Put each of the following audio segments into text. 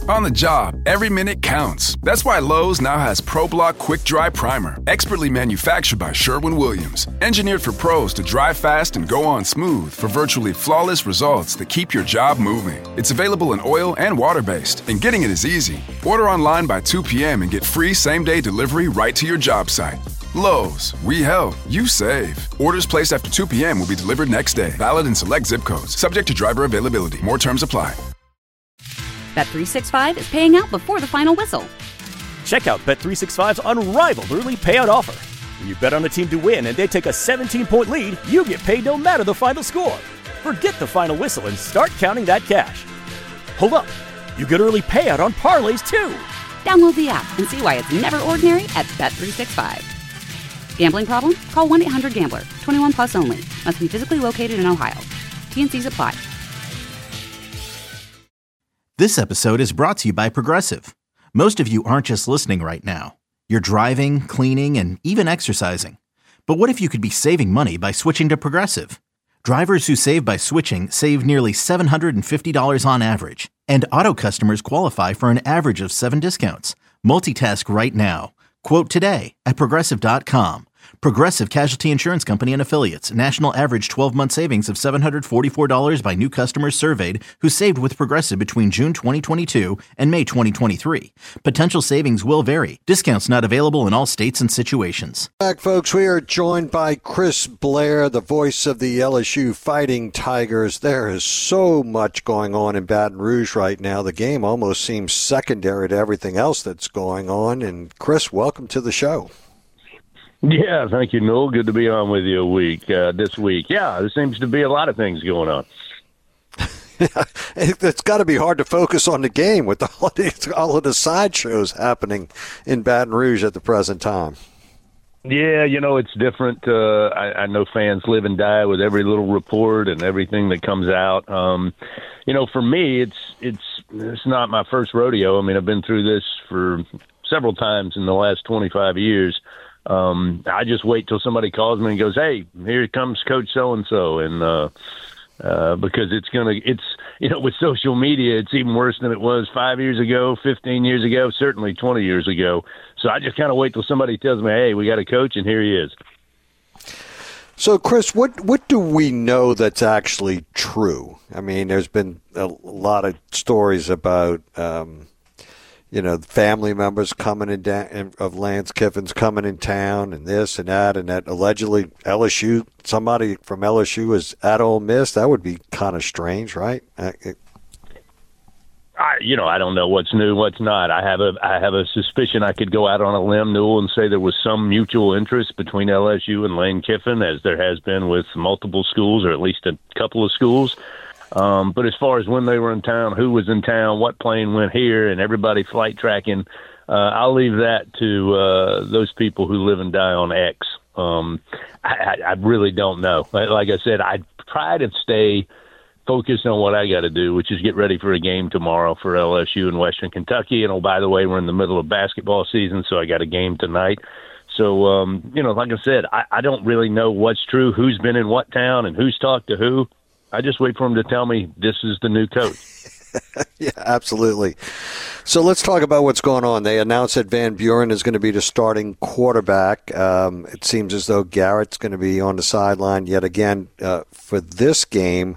On the job, every minute counts. That's why Lowe's now has ProBlock Quick Dry Primer, expertly manufactured by Sherwin-Williams. Engineered for pros to dry fast and go on smooth for virtually flawless results that keep your job moving. It's available in oil and water-based, and getting it is easy. Order online by 2 p.m. and get free same-day delivery right to your job site. Lowe's, we help, you save. Orders placed after 2 p.m. will be delivered next day. Valid in select zip codes. Subject to driver availability. More terms apply. Bet365 is paying out before the final whistle. Check out Bet365's unrivaled early payout offer. When you bet on a team to win and they take a 17-point lead, you get paid no matter the final score. Forget the final whistle and start counting that cash. Hold up. You get early payout on parlays, too. Download the app and see why it's never ordinary at Bet365. Gambling problem? Call 1-800-GAMBLER. 21 plus only. Must be physically located in Ohio. T&Cs apply. This episode is brought to you by Progressive. Most of you aren't just listening right now. You're driving, cleaning, and even exercising. But what if you could be saving money by switching to Progressive? Drivers who save by switching save nearly $750 on average. And auto customers qualify for an average of 7 discounts. Multitask right now. Quote today at Progressive.com. Progressive Casualty Insurance Company and Affiliates. National average 12-month savings of $744 by new customers surveyed who saved with Progressive between June 2022 and May 2023. Potential savings will vary. Discounts not available in all states and situations. Back, folks. We are joined by Chris Blair, the voice of the LSU Fighting Tigers. There is so much going on in Baton Rouge right now. The game almost seems secondary to everything else that's going on. And, Chris, welcome to the show. Yeah, thank you, Noel. Good to be on with you this week. Yeah, there seems to be a lot of things going on. It's got to be hard to focus on the game with all of the sideshows happening in Baton Rouge at the present time. Yeah, it's different. I know fans live and die with every little report and everything that comes out. For me, it's not my first rodeo. I mean, I've been through this for several times in the last 25 years. I just wait till somebody calls me and goes, "Hey, here comes Coach so-and-so." And because with social media, it's even worse than it was 5 years ago, 15 years ago, certainly 20 years ago. So I just kind of wait till somebody tells me, "Hey, we got a coach," and here he is. So, Chris, what do we know that's actually true? I mean, there's been a lot of stories about family members coming in of Lance Kiffin's coming in town and this and that allegedly somebody from LSU is at Ole Miss. That would be kind of strange, right? I don't know what's new, what's not. I have a suspicion I could go out on a limb, Newell, and say there was some mutual interest between LSU and Lane Kiffin, as there has been with multiple schools, or at least a couple of schools. But as far as when they were in town, who was in town, what plane went here, and everybody flight tracking, I'll leave that to those people who live and die on X. I really don't know. Like I said, I try to stay focused on what I got to do, which is get ready for a game tomorrow for LSU in Western Kentucky. And, by the way, we're in the middle of basketball season, so I got a game tonight. So, like I said, I don't really know what's true, who's been in what town, and who's talked to who. I just wait for him to tell me this is the new coach. Yeah, absolutely. So let's talk about what's going on. They announced that Van Buren is going to be the starting quarterback. It seems as though Garrett's going to be on the sideline yet again for this game.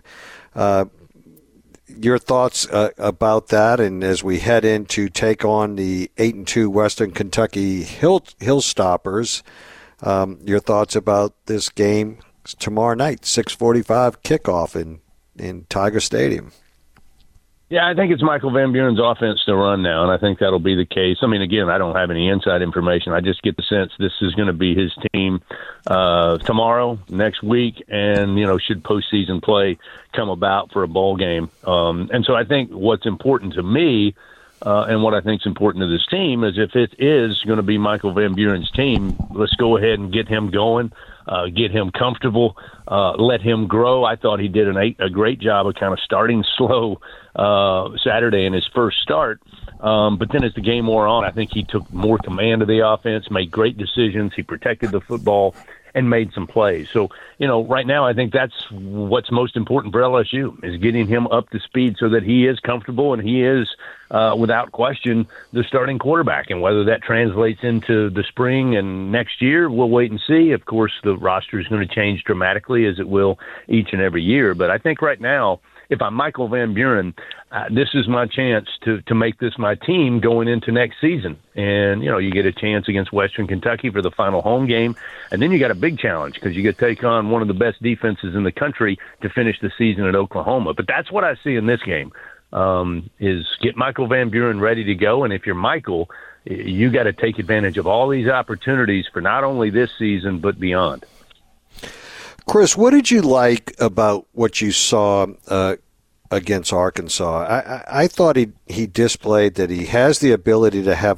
Your thoughts about that, and as we head in to take on the 8-2 Western Kentucky Hillstoppers, your thoughts about this game tomorrow night, 6:45 kickoff in Tiger Stadium. Yeah, I think it's Michael Van Buren's offense to run now, and I think that'll be the case. I mean, again, I don't have any inside information. I just get the sense this is going to be his team tomorrow, next week, and, should postseason play come about for a bowl game. And so I think what's important to me and what I think is important to this team is if it is going to be Michael Van Buren's team, let's go ahead and get him going. Get him comfortable, let him grow. I thought he did a great job of kind of starting slow Saturday in his first start. But then as the game wore on, I think he took more command of the offense, made great decisions. He protected the football. and made some plays. So, right now I think that's what's most important for LSU is getting him up to speed so that he is comfortable and he is, without question, the starting quarterback. And whether that translates into the spring and next year, we'll wait and see. Of course, the roster is going to change dramatically as it will each and every year. But I think right now, if I'm Michael Van Buren, this is my chance to make this my team going into next season. And, you get a chance against Western Kentucky for the final home game. And then you got a big challenge because you get to take on one of the best defenses in the country to finish the season at Oklahoma. But that's what I see in this game, is get Michael Van Buren ready to go. And if you're Michael, you got to take advantage of all these opportunities for not only this season but beyond. Chris, what did you like about what you saw against Arkansas? I thought he displayed that he has the ability to have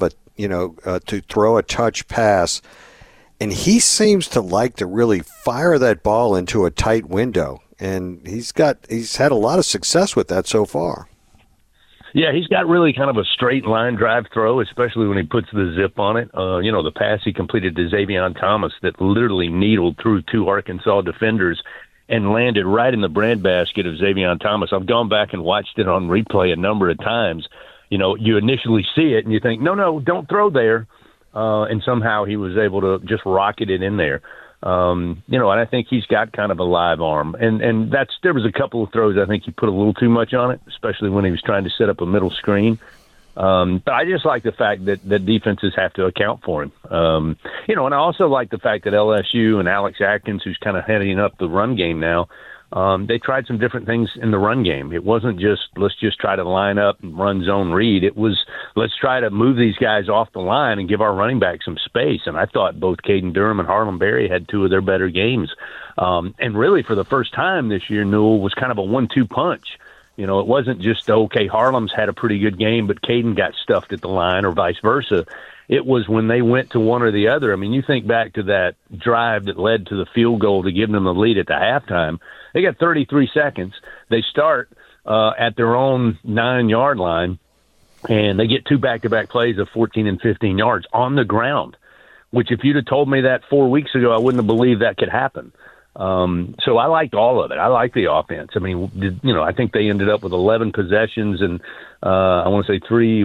to throw a touch pass, and he seems to like to really fire that ball into a tight window, and he's had a lot of success with that so far. Yeah, he's got really kind of a straight line drive throw, especially when he puts the zip on it. The pass he completed to Xavier Thomas that literally needled through two Arkansas defenders and landed right in the breadbasket of Xavier Thomas. I've gone back and watched it on replay a number of times. You initially see it and you think, no, don't throw there. And somehow he was able to just rocket it in there. And I think he's got kind of a live arm. And there was a couple of throws I think he put a little too much on it, especially when he was trying to set up a middle screen. But I just like the fact that defenses have to account for him. And I also like the fact that LSU and Alex Atkins, who's kind of heading up the run game now, they tried some different things in the run game. It wasn't just let's just try to line up and run zone read. It was let's try to move these guys off the line and give our running back some space. And I thought both Caden Durham and Harlem Berry had two of their better games. And really for the first time this year, Newell was kind of a 1-2 punch. It wasn't just, okay, Harlem's had a pretty good game, but Caden got stuffed at the line or vice versa. It was when they went to one or the other. I mean, you think back to that drive that led to the field goal to give them the lead at the halftime. They got 33 seconds. They start at their own 9-yard line, and they get two back-to-back plays of 14 and 15 yards on the ground, which if you'd have told me that 4 weeks ago, I wouldn't have believed that could happen. So I liked all of it. I liked the offense. I mean, I think they ended up with 11 possessions and I want to say three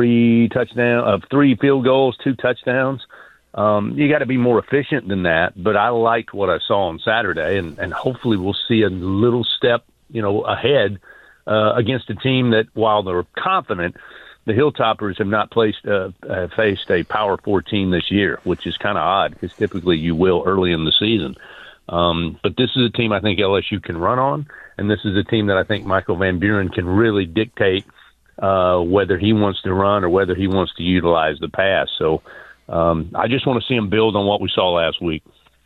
field goals, 2 touchdowns. You got to be more efficient than that, but I liked what I saw on Saturday, and hopefully we'll see a little step, ahead against a team that, while they're confident, the Hilltoppers have not faced a Power 4 team this year, which is kind of odd because typically you will early in the season. But this is a team I think LSU can run on, and this is a team that I think Michael Van Buren can really dictate whether he wants to run or whether he wants to utilize the pass. So I just want to see him build on what we saw last week.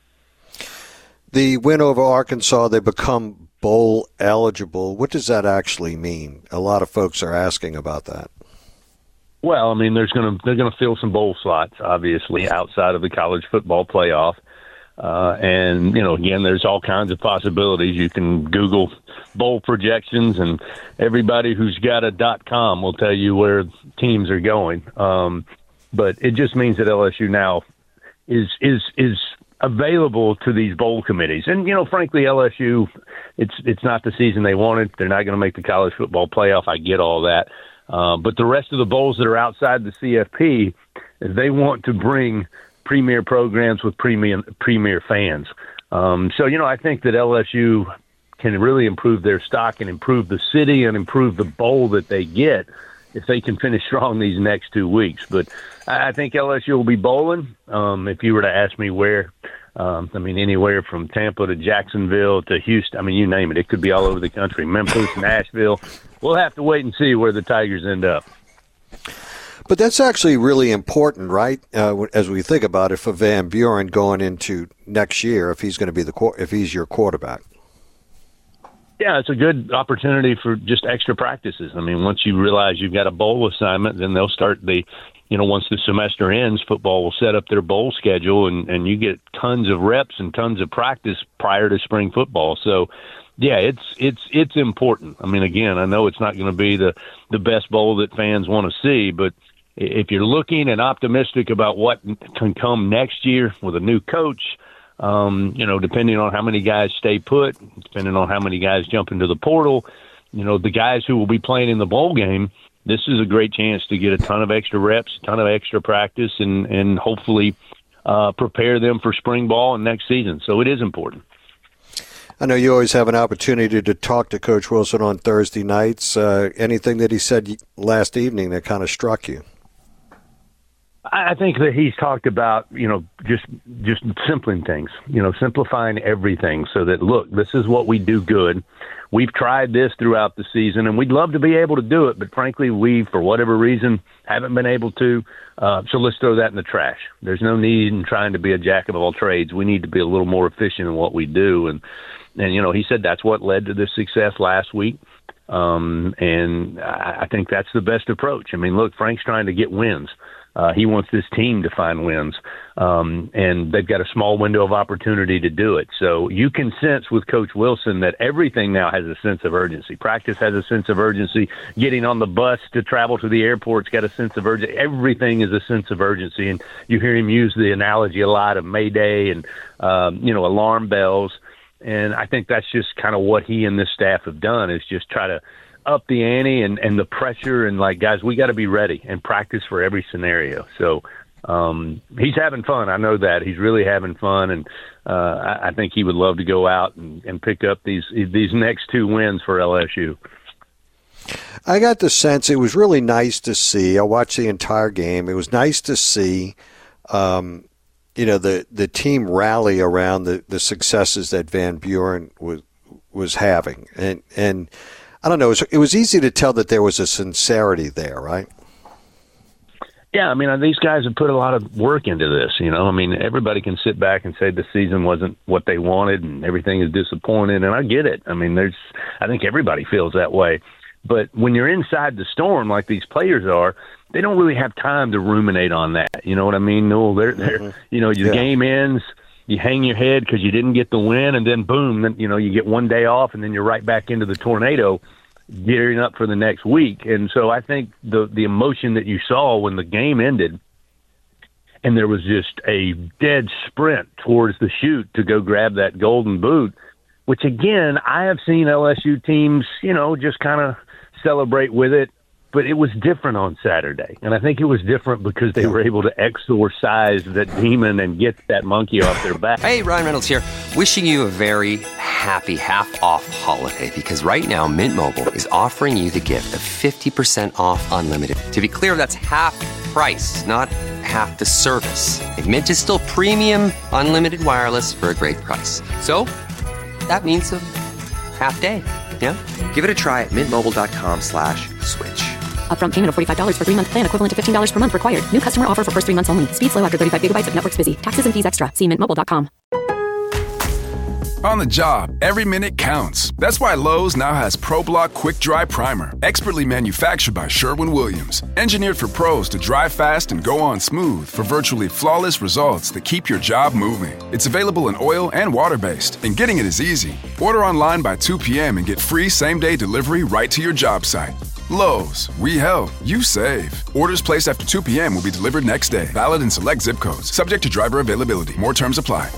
The win over Arkansas, they become bowl eligible. What does that actually mean? A lot of folks are asking about that. Well, I mean, they're going to fill some bowl slots, obviously, outside of the college football playoff. And, again, there's all kinds of possibilities. You can Google bowl projections, and everybody who's got a .com will tell you where teams are going. But it just means that LSU now is available to these bowl committees. And, frankly, LSU, it's not the season they wanted. They're not going to make the college football playoff. I get all that. But the rest of the bowls that are outside the CFP, they want to bring premier programs with premier fans. So, I think that LSU can really improve their stock and improve the city and improve the bowl that they get if they can finish strong these next 2 weeks. But I think LSU will be bowling. If you were to ask me where, anywhere from Tampa to Jacksonville to Houston, you name it. It could be all over the country. Memphis, Nashville. We'll have to wait and see where the Tigers end up. But that's actually really important, right? As we think about it for Van Buren going into next year, if he's going to be if he's your quarterback. Yeah, it's a good opportunity for just extra practices. Once you realize you've got a bowl assignment, then they'll start once the semester ends, football will set up their bowl schedule, and you get tons of reps and tons of practice prior to spring football. So, yeah, it's important. Again, I know it's not going to be the best bowl that fans want to see, but if you're looking and optimistic about what can come next year with a new coach, Depending on how many guys stay put, depending on how many guys jump into the portal, the guys who will be playing in the bowl game, this is a great chance to get a ton of extra reps, a ton of extra practice, and hopefully prepare them for spring ball and next season. So it is important. I know you always have an opportunity to talk to Coach Wilson on Thursday nights. Anything that he said last evening that kind of struck you? I think that he's talked about, just simplifying things, simplifying everything so that, look, this is what we do good. We've tried this throughout the season, and we'd love to be able to do it, but frankly, we, for whatever reason, haven't been able to. So let's throw that in the trash. There's no need in trying to be a jack of all trades. We need to be a little more efficient in what we do. And he said that's what led to this success last week. And I think that's the best approach. I mean, look, Frank's trying to get wins. He wants this team to find wins, and they've got a small window of opportunity to do it. So you can sense with Coach Wilson that everything now has a sense of urgency. Practice has a sense of urgency. Getting on the bus to travel to the airport's got a sense of urgency. Everything is a sense of urgency, and you hear him use the analogy a lot of Mayday and, alarm bells. And I think that's just kind of what he and this staff have done, is just try to up the ante and the pressure, and guys, we got to be ready and practice for every scenario. So he's having fun. I know that he's really having fun, and I think he would love to go out and pick up these next 2 wins for LSU. I got the sense it was really nice to see. I watched the entire game. It was nice to see, the team rally around the successes that Van Buren was having, and I don't know. It was easy to tell that there was a sincerity there, right? Yeah, I mean, these guys have put a lot of work into this. Everybody can sit back and say the season wasn't what they wanted and everything is disappointed, and I get it. I mean, I think everybody feels that way. But when you're inside the storm like these players are, they don't really have time to ruminate on that. You know what I mean? No, the game ends. You hang your head because you didn't get the win, and then boom, then, you get one day off, and then you're right back into the tornado, gearing up for the next week. And so I think the emotion that you saw when the game ended, and there was just a dead sprint towards the chute to go grab that golden boot, which again, I have seen LSU teams, just kind of celebrate with it. But it was different on Saturday, and I think it was different because they were able to exorcise that demon and get that monkey off their back. Hey, Ryan Reynolds here, wishing you a very happy half-off holiday, because right now Mint Mobile is offering you the gift of 50% off unlimited. To be clear, that's half price, not half the service. And Mint is still premium unlimited wireless for a great price. So that means a half day. Yeah? Give it a try at mintmobile.com/switch. Upfront payment of $45 for 3-month plan, equivalent to $15 per month required. New customer offer for first 3 months only. Speed slow after 35 gigabytes if network's busy. Taxes and fees extra. See mintmobile.com. On the job, every minute counts. That's why Lowe's now has ProBlock Quick Dry Primer, expertly manufactured by Sherwin-Williams. Engineered for pros to dry fast and go on smooth for virtually flawless results that keep your job moving. It's available in oil and water-based, and getting it is easy. Order online by 2 p.m. and get free same-day delivery right to your job site. Lowe's, we help, you save. Orders placed after 2 p.m. will be delivered next day. Valid in select zip codes. Subject to driver availability. More terms apply.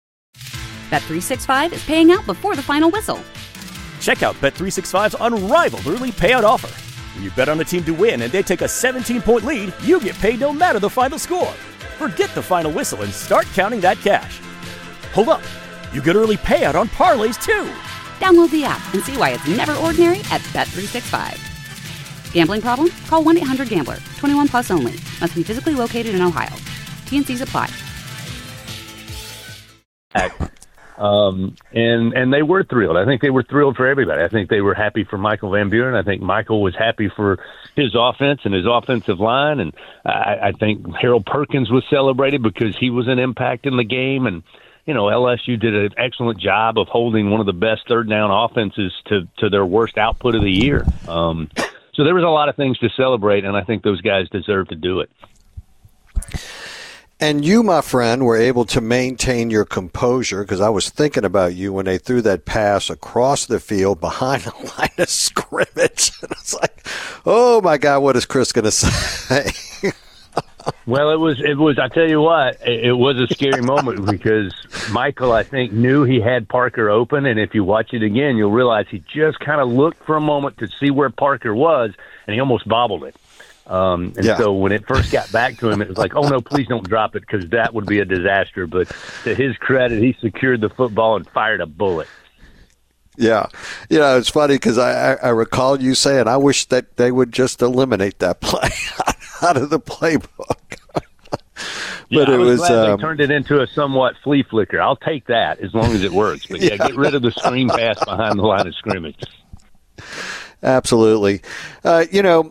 Bet365 is paying out before the final whistle. Check out Bet365's unrivaled early payout offer. When you bet on a team to win and they take a 17-point lead, you get paid no matter the final score. Forget the final whistle and start counting that cash. Hold up. You get early payout on parlays, too. Download the app and see why it's never ordinary at Bet365. Gambling problem? Call 1-800-GAMBLER. 21 plus only. Must be physically located in Ohio. T&Cs apply. And they were thrilled. I think they were thrilled for everybody. I think they were happy for Michael Van Buren. I think Michael was happy for his offense and his offensive line. And I think Harold Perkins was celebrated because he was an impact in the game. And, LSU did an excellent job of holding one of the best third down offenses to their worst output of the year. So there was a lot of things to celebrate, and I think those guys deserve to do it. And you, my friend, were able to maintain your composure, because I was thinking about you when they threw that pass across the field behind the line of scrimmage. And I was like, oh, my God, what is Chris going to say? Well, it was. I tell you what, it was a scary moment because Michael, I think, knew he had Parker open, and if you watch it again, you'll realize he just kind of looked for a moment to see where Parker was, and he almost bobbled it. So when it first got back to him, it was like, oh, no, please don't drop it because that would be a disaster. But to his credit, he secured the football and fired a bullet. Yeah. It's funny because I recall you saying, I wish that they would just eliminate that play out of the playbook. But I was was glad they turned it into a somewhat flea flicker. I'll take that as long as it works. But, get rid of the screen pass behind the line of scrimmage. Absolutely. I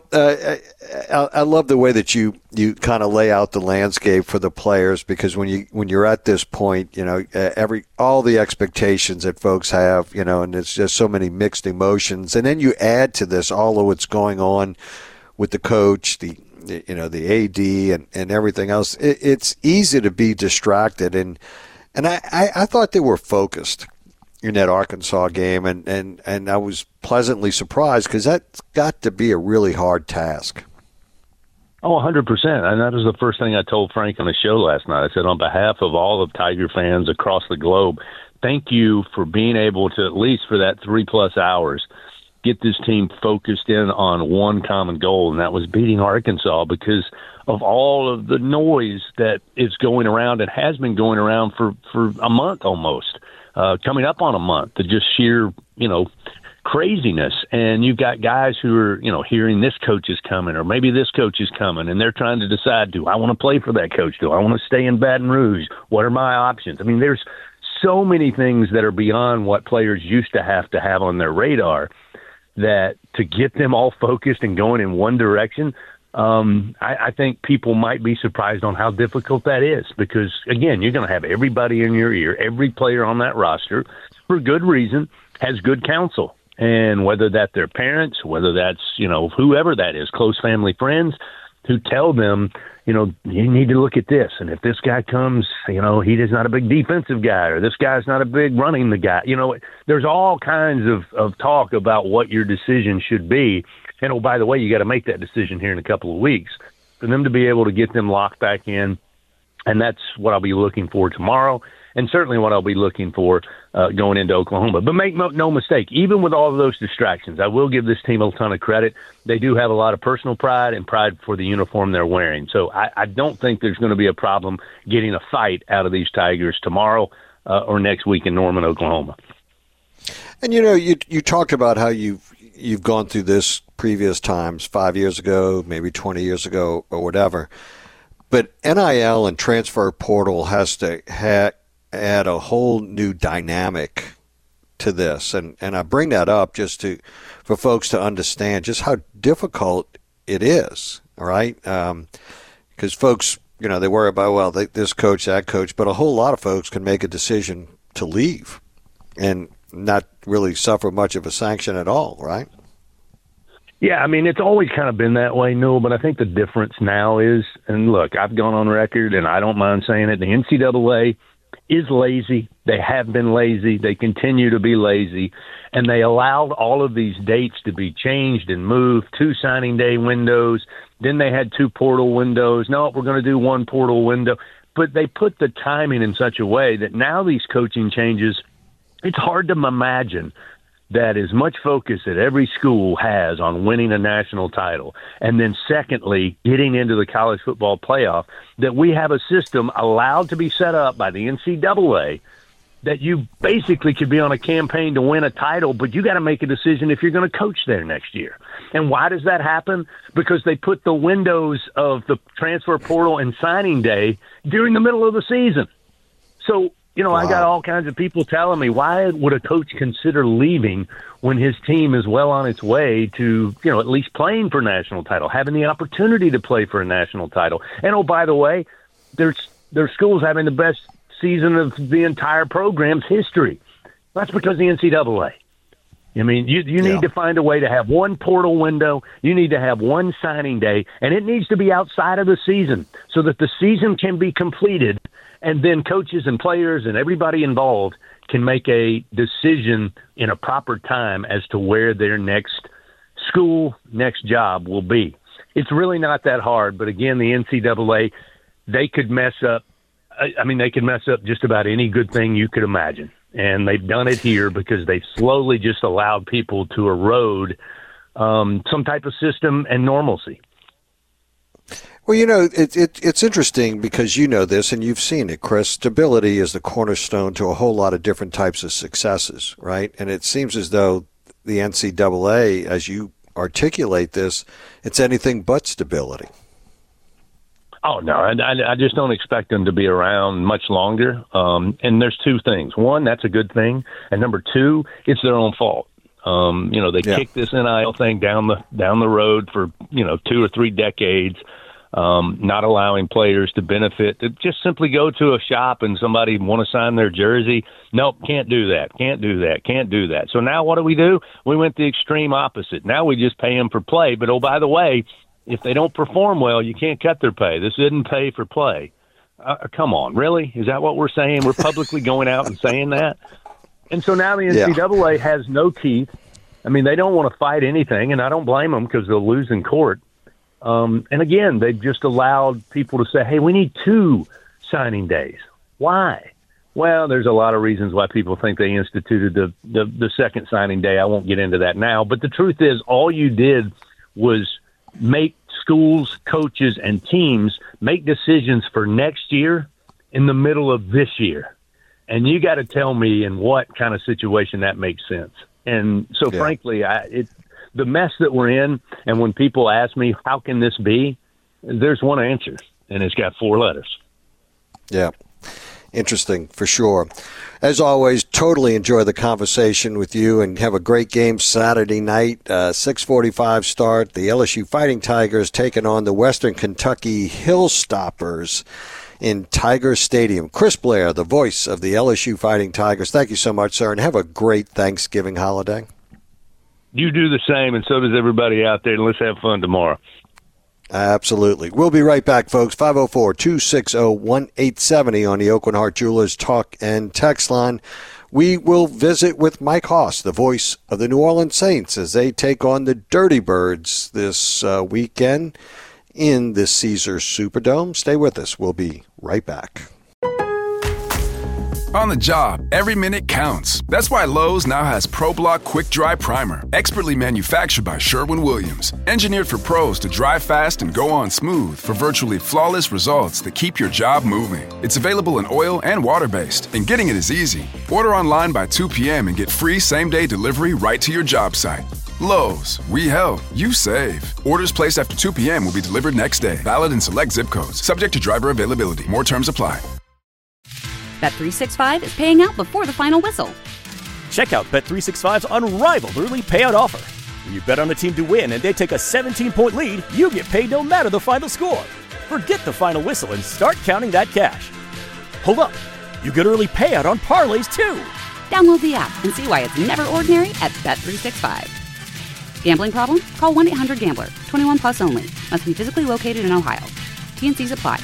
love the way that you kind of lay out the landscape for the players, because when you're at this point, all the expectations that folks have, and it's just so many mixed emotions, and then you add to this all of what's going on with the coach, the AD and everything else. It's easy to be distracted, and I thought they were focused in that Arkansas game, and I was pleasantly surprised because that's got to be a really hard task. Oh, 100%. And that was the first thing I told Frank on the show last night. I said, on behalf of all of Tiger fans across the globe, thank you for being able to, at least for that 3+ hours, get this team focused in on one common goal, and that was beating Arkansas, because of all of the noise that is going around and has been going around for a month almost. Coming up on a month, the just sheer, craziness. And you've got guys who are, hearing this coach is coming, or maybe this coach is coming, and they're trying to decide, do I want to play for that coach? Do I want to stay in Baton Rouge? What are my options? I mean, there's so many things that are beyond what players used to have on their radar, that to get them all focused and going in one direction, I think people might be surprised on how difficult that is, because, again, you're going to have everybody in your ear. Every player on that roster, for good reason, has good counsel. And whether that's their parents, whether that's, whoever that is, close family friends, who tell them, you need to look at this. And if this guy comes, he is not a big defensive guy, or this guy's not a big running the guy. There's all kinds of talk about what your decision should be. And, oh, by the way, you got to make that decision here in a couple of weeks for them to be able to get them locked back in. And that's what I'll be looking for tomorrow, and certainly what I'll be looking for going into Oklahoma. But make no mistake, even with all of those distractions, I will give this team a ton of credit. They do have a lot of personal pride and pride for the uniform they're wearing. So I don't think there's going to be a problem getting a fight out of these Tigers tomorrow or next week in Norman, Oklahoma. And, you talked about how you've gone through this previous times, 5 years ago, maybe 20 years ago, or whatever. But NIL and transfer portal has to add a whole new dynamic to this. And I bring that up just for folks to understand just how difficult it is, all right? Because folks, they worry about, this coach, that coach, but a whole lot of folks can make a decision to leave and not really suffer much of a sanction at all, right? Yeah, I mean, it's always kind of been that way, Newell, but I think the difference now is, and look, I've gone on record, and I don't mind saying it, the NCAA is lazy. They have been lazy. They continue to be lazy, and they allowed all of these dates to be changed and moved, 2 signing day windows. Then they had 2 portal windows. No, we're going to do 1 portal window. But they put the timing in such a way that now these coaching changes, it's hard to imagine that as much focus that every school has on winning a national title, and then secondly, getting into the college football playoff, that we have a system allowed to be set up by the NCAA that you basically could be on a campaign to win a title, but you got to make a decision if you're going to coach there next year. And why does that happen? Because they put the windows of the transfer portal and signing day during the middle of the season. So, wow. I got all kinds of people telling me, why would a coach consider leaving when his team is well on its way to, at least playing for a national title, having the opportunity to play for a national title? And, oh, by the way, there's schools having the best season of the entire program's history. That's because of the NCAA. I mean, you need to find a way to have 1 portal window. You need to have 1 signing day, and it needs to be outside of the season so that the season can be completed. And then coaches and players and everybody involved can make a decision in a proper time as to where their next school, next job will be. It's really not that hard. But again, the NCAA, they could mess up. I mean, they could mess up just about any good thing you could imagine. And they've done it here because they've slowly just allowed people to erode some type of system and normalcy. Well, it's interesting because you know this and you've seen it, Chris. Stability is the cornerstone to a whole lot of different types of successes, right? And it seems as though the NCAA, as you articulate this, it's anything but stability. Oh, no, I just don't expect them to be around much longer. And there's two things. One, that's a good thing. And number two, it's their own fault. They kicked this NIL thing down the road for, 2 or 3 decades, not allowing players to benefit, to just simply go to a shop and somebody want to sign their jersey. Nope, can't do that. So now what do? We went the extreme opposite. Now we just pay them for play. But, oh, by the way, if they don't perform well, you can't cut their pay. This isn't pay for play. Come on, really? Is that what we're saying? We're publicly going out and saying that? And so now the NCAA has no teeth. I mean, they don't want to fight anything, and I don't blame them because they'll lose in court. And again, they've just allowed people to say, hey, we need 2 signing days. Why? Well, there's a lot of reasons why people think they instituted the second signing day. I won't get into that now. But the truth is, all you did was make schools, coaches, and teams make decisions for next year in the middle of this year. And you got to tell me in what kind of situation that makes sense. And so, frankly, the mess that we're in, and when people ask me, how can this be, there's one answer, and it's got 4 letters. Yeah. Interesting, for sure. As always, totally enjoy the conversation with you and have a great game Saturday night, 6:45 start. The LSU Fighting Tigers taking on the Western Kentucky Hillstoppers in Tiger Stadium. Chris Blair, the voice of the LSU Fighting Tigers, thank you so much, sir, and have a great Thanksgiving holiday. You do the same, and so does everybody out there, and let's have fun tomorrow. Absolutely. We'll be right back, folks. 504-260-1870 on the Oakland Heart Jewelers talk and text line. We will visit with Mike Hoss, the voice of the New Orleans Saints, as they take on the Dirty Birds this weekend in the Caesars Superdome. Stay with us. We'll be right back. On the job, every minute counts. That's why Lowe's now has ProBlock Quick Dry Primer, expertly manufactured by Sherwin-Williams. Engineered for pros to dry fast and go on smooth for virtually flawless results that keep your job moving. It's available in oil and water-based, and getting it is easy. Order online by 2 p.m. and get free same-day delivery right to your job site. Lowe's, we help, you save. Orders placed after 2 p.m. will be delivered next day. Valid in select zip codes. Subject to driver availability. More terms apply. Bet365 is paying out before the final whistle. Check out Bet365's unrivaled early payout offer. When you bet on a team to win and they take a 17-point lead, you get paid no matter the final score. Forget the final whistle and start counting that cash. Hold up. You get early payout on parlays, too. Download the app and see why it's never ordinary at Bet365. Gambling problem? Call 1-800-GAMBLER. 21 plus only. Must be physically located in Ohio. T&Cs apply.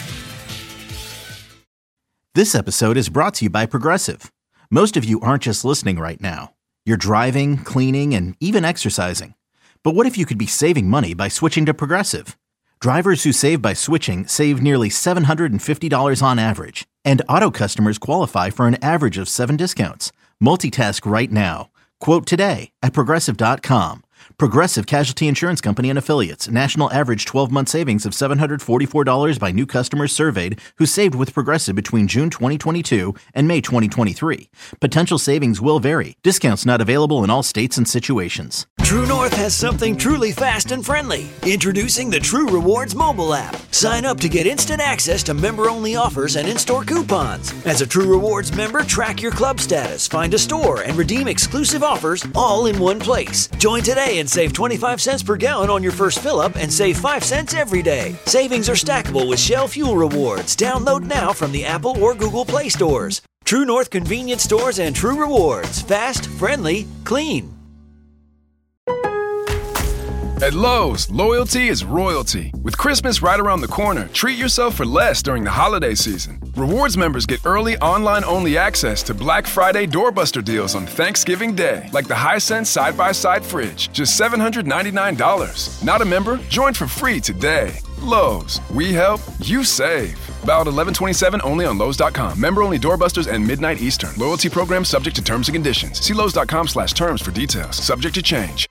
This episode is brought to you by Progressive. Most of you aren't just listening right now. You're driving, cleaning, and even exercising. But what if you could be saving money by switching to Progressive? Drivers who save by switching save nearly $750 on average. And auto customers qualify for an average of 7 discounts. Multitask right now. Quote today at Progressive.com. Progressive Casualty Insurance Company and Affiliates. National average 12-month savings of $744 by new customers surveyed who saved with Progressive between June 2022 and May 2023. Potential savings will vary. Discounts not available in all states and situations. True North has something truly fast and friendly. Introducing the True Rewards mobile app. Sign up to get instant access to member-only offers and in-store coupons. As a True Rewards member, track your club status, find a store, and redeem exclusive offers all in one place. Join today and save 25 cents per gallon on your first fill-up and save 5 cents every day. Savings are stackable with Shell Fuel Rewards. Download now from the Apple or Google Play stores. True North Convenience Stores and True Rewards. Fast, friendly, clean. At Lowe's, loyalty is royalty. With Christmas right around the corner, treat yourself for less during the holiday season. Rewards members get early online-only access to Black Friday doorbuster deals on Thanksgiving Day, like the Hisense side-by-side fridge, just $799. Not a member? Join for free today. Lowe's, we help, you save. Valid 11/27 only on Lowe's.com. Member-only doorbusters and midnight Eastern. Loyalty program subject to terms and conditions. See Lowe's.com/terms for details. Subject to change.